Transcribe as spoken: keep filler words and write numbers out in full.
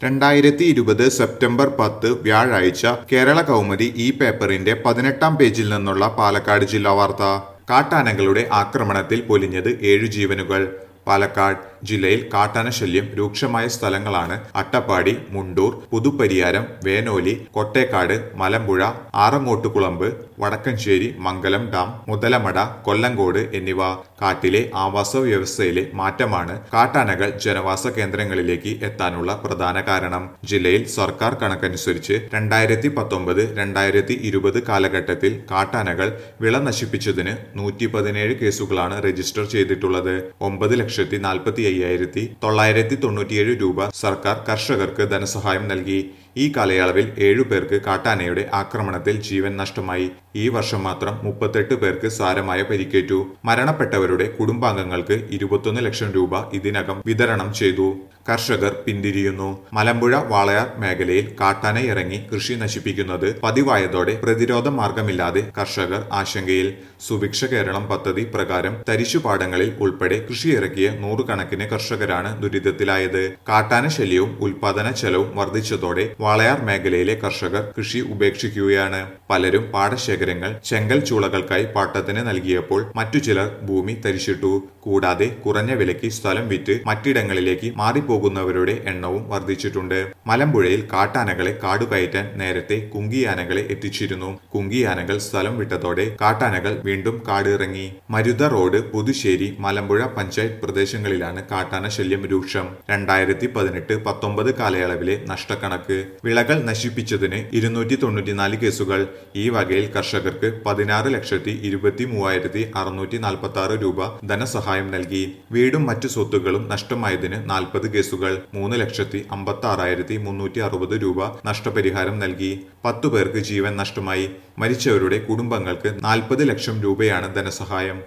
രണ്ടായിരത്തി ഇരുപത് സെപ്റ്റംബർ പത്ത് വ്യാഴാഴ്ച കേരള കൗമുദി ഈ പേപ്പറിന്റെ പതിനെട്ടാം പേജിൽ നിന്നുള്ള പാലക്കാട് ജില്ലാ വാർത്ത. കാട്ടാനകളുടെ ആക്രമണത്തിൽ പൊലിഞ്ഞത് ഏഴു ജീവനുകൾ. പാലക്കാട് ജില്ലയിൽ കാട്ടാന ശല്യം രൂക്ഷമായ സ്ഥലങ്ങളാണ് അട്ടപ്പാടി, മുണ്ടൂർ, പുതുപ്പരിയാരം, വേനോലി, കൊട്ടേക്കാട്, മലമ്പുഴ, ആറങ്ങോട്ടുകുളമ്പ്, വടക്കഞ്ചേരി, മംഗലം ഡാം, മുതലമട, കൊല്ലങ്കോട് എന്നിവ. കാട്ടിലെ ആവാസ വ്യവസ്ഥയിലെ മാറ്റമാണ് കാട്ടാനകൾ ജനവാസ കേന്ദ്രങ്ങളിലേക്ക് എത്താനുള്ള പ്രധാന കാരണം. ജില്ലയിൽ സർക്കാർ കണക്കനുസരിച്ച് രണ്ടായിരത്തി പത്തൊമ്പത് രണ്ടായിരത്തി ഇരുപത് കാലഘട്ടത്തിൽ കാട്ടാനകൾ വിള നശിപ്പിച്ചതിന് നൂറ്റി പതിനേഴ് കേസുകളാണ് രജിസ്റ്റർ ചെയ്തിട്ടുള്ളത്. ഒമ്പത് ലക്ഷത്തി നാൽപ്പത്തി അയ്യായിരത്തി തൊള്ളായിരത്തി തൊണ്ണൂറ്റിയേഴ് രൂപ സർക്കാർ കർഷകർക്ക് ധനസഹായം നൽകി. ഈ കാലയളവിൽ ഏഴു പേർക്ക് കാട്ടാനയുടെ ആക്രമണത്തിൽ ജീവൻ നഷ്ടമായി. ഈ വർഷം മാത്രം മുപ്പത്തെട്ട് പേർക്ക് സാരമായ പരിക്കേറ്റു. മരണപ്പെട്ടവരുടെ കുടുംബാംഗങ്ങൾക്ക് ഇരുപത്തൊന്ന് ലക്ഷം രൂപ ഇതിനകം വിതരണം ചെയ്തു. കർഷകർ പിന്തിരിയുന്നു. മലമ്പുഴ വാളയാർ മേഖലയിൽ കാട്ടാന ഇറങ്ങി കൃഷി നശിപ്പിക്കുന്നത് പതിവായതോടെ പ്രതിരോധ മാർഗമില്ലാതെ കർഷകർ ആശങ്കയിൽ. സുഭിക്ഷ കേരളം പദ്ധതി പ്രകാരം തരിശുപാടങ്ങളിൽ ഉൾപ്പെടെ കൃഷിയിറക്കിയ നൂറുകണക്കിന് കർഷകരാണ് ദുരിതത്തിലായത്. കാട്ടാന ശല്യവും ഉൽപാദന ചെലവും വർദ്ധിച്ചതോടെ വാളയാർ മേഖലയിലെ കർഷകർ കൃഷി ഉപേക്ഷിക്കുകയാണ്. പലരും പാടശേഖരങ്ങൾ ചെങ്കൽ ചൂളകൾക്കായി പാട്ടത്തിന് നൽകിയപ്പോൾ മറ്റു ചിലർ ഭൂമി തരിശിട്ടു. കൂടാതെ കുറഞ്ഞ വിലയ്ക്ക് സ്ഥലം വിറ്റ് മറ്റിടങ്ങളിലേക്ക് മാറിപ്പോകുന്നവരുടെ എണ്ണവും വർദ്ധിച്ചിട്ടുണ്ട്. മലമ്പുഴയിൽ കാട്ടാനകളെ കാടുകയറ്റാൻ നേരത്തെ കുങ്കിയാനകളെ എത്തിച്ചിരുന്നു. കുങ്കിയാനകൾ സ്ഥലം വിട്ടതോടെ കാട്ടാനകൾ വീണ്ടും കാട് ഇറങ്ങി. മരുത റോഡ്, പുതുശ്ശേരി, മലമ്പുഴ പഞ്ചായത്ത് പ്രദേശങ്ങളിലാണ് കാട്ടാന ശല്യം രൂക്ഷം. രണ്ടായിരത്തി പതിനെട്ട് പത്തൊമ്പത് കാലയളവിലെ നഷ്ടക്കണക്ക്. വിളകൾ നശിപ്പിച്ചതിന് ഇരുന്നൂറ്റി തൊണ്ണൂറ്റിനാല് കേസുകൾ. ഈ വകയിൽ കർഷകർക്ക് പതിനാറ് ലക്ഷത്തി ഇരുപത്തി മൂവായിരത്തി അറുന്നൂറ്റി നാൽപ്പത്തി ആറ് രൂപ ധനസഹായം നൽകി. വീടും മറ്റു സ്വത്തുക്കളും നഷ്ടമായതിന് നാൽപ്പത് കേസുകൾ. മൂന്ന് ലക്ഷത്തി അമ്പത്തി ആറായിരത്തി മുന്നൂറ്റി അറുപത് രൂപ നഷ്ടപരിഹാരം നൽകി. പത്തു പേർക്ക് ജീവൻ നഷ്ടമായി. മരിച്ചവരുടെ കുടുംബങ്ങൾക്ക് നാൽപ്പത് ലക്ഷം രൂപയാണ് ധനസഹായം.